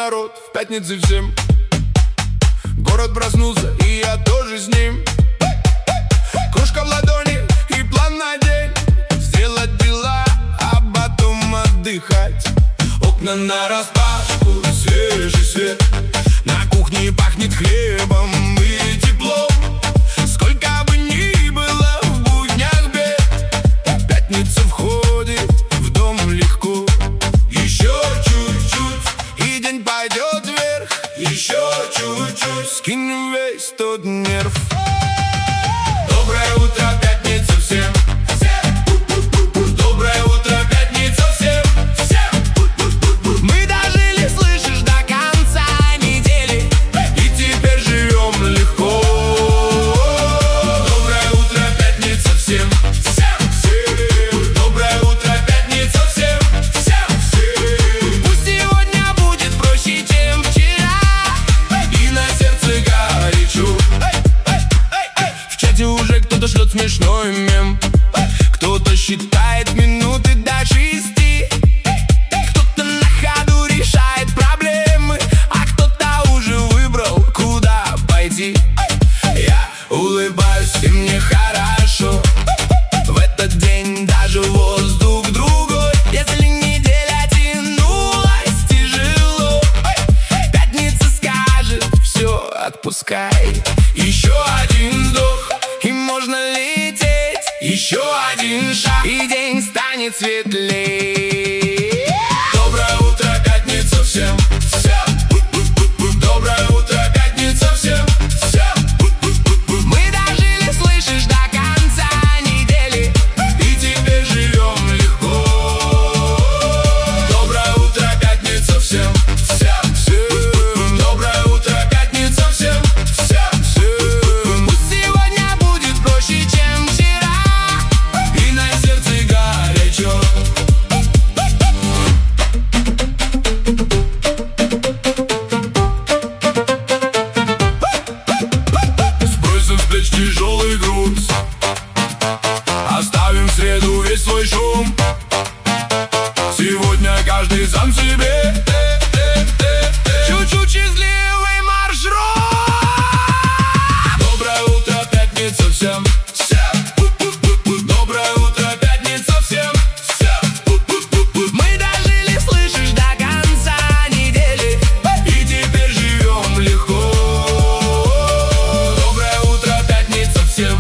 народ в пятнице всем. Город проснулся, и я тоже с ним. Кружка в ладони и план на день. Сделать дела, а потом отдыхать. Окна нараспашку, свежий свет. На кухне пахнет хлебом и теплом. Сколько бы ни было в буднях бед, пятница входит в дом легко. Еще чуть-чуть, и день пойдет вверх. Еще чуть-чуть, скинем весь тот нерв. Доброе утро, пятница всем. Доброе утро, пятница всем. Мы дожили, слышишь, до конца недели, и теперь живем легко. Доброе утро, пятница всем. Доброе утро, пятница всем. Пусть сегодня будет проще, чем вчера, и на сердце горячо. В чате уже кто-то шлет смешной мем. Кто-то считает минуты до 6. Кто-то на ходу решает проблемы, а кто-то уже выбрал, куда пойти. Я улыбаюсь, и мне хорошо. В этот день даже воздух другой. Если неделя тянулась тяжело, пятница скажет: все, отпускай. Еще один вздох, и можно лететь. Еще один шаг, и день станет светлее. Доброе утро, пятница всем. Доброе утро, пятница всем. Мы дожили, слышишь, до конца недели, и теперь живем легко. Доброе утро, пятница всем. Доброе утро, пятница всем. Пусть сегодня будет проще, чем вчера, и на сердце горячо. Сбросим с плеч тяжелый груз, оставим в среду весь свой шум. Сегодня каждый сам себе. Чуть-чуть счастливый маршрут. Доброе утро, пятница всем. Доброе утро, пятница всем. Мы дожили, слышишь, до конца недели, и теперь живем легко. Доброе утро, пятница всем.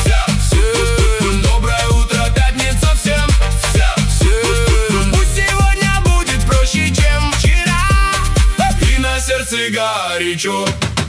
Доброе утро, пятница всем. Пусть сегодня будет проще, чем вчера, и на сердце горячо.